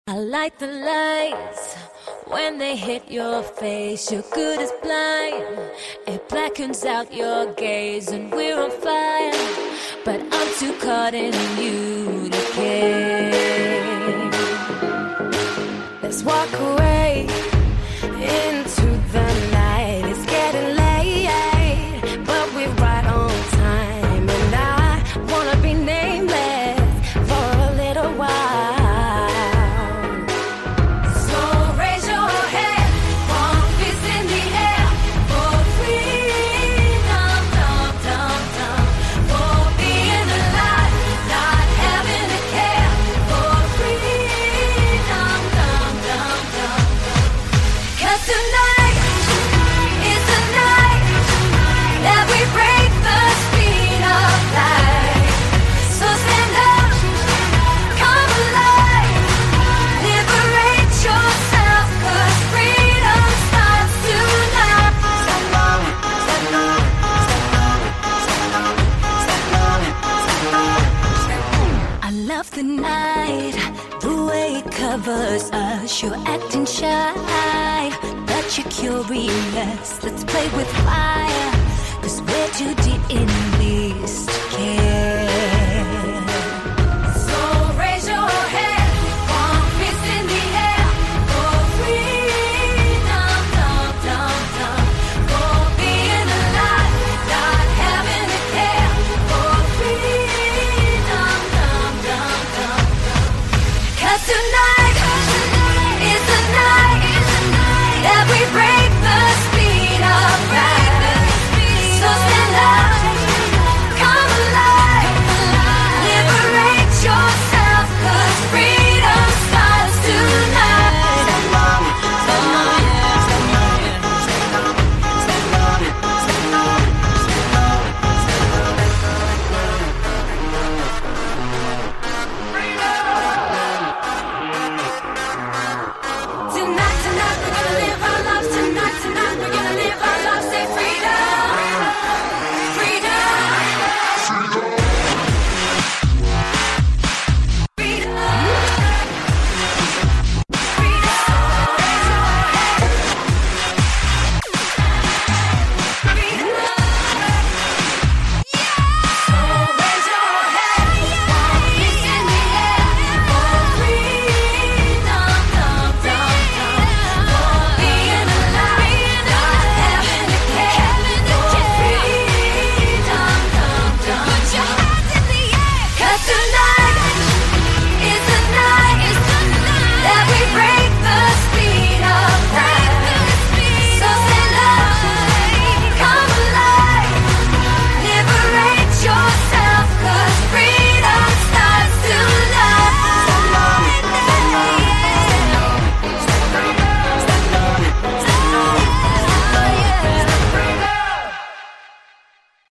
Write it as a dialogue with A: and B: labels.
A: I like the lights when they hit your face. You're good as blind. It blackens out your gaze, and we're on fire. But I'm too caught in you to care. Let's walk away into the night. It's getting late, but we're right on time. And I wanna be nameless for a little while. So raise your head, one fist in the air for freedom, dum, dum, dum. For being alive, not having to care. For freedom, dum, dum, dum. 'Cause tonight is the night that we break the speed of light. So stand up, come alive, liberate yourself, 'cause freedom starts tonight. I love the night, the way it covers us. You're acting shy, but you're curious. Let's play with fire, 'cause we're too deep in this to care.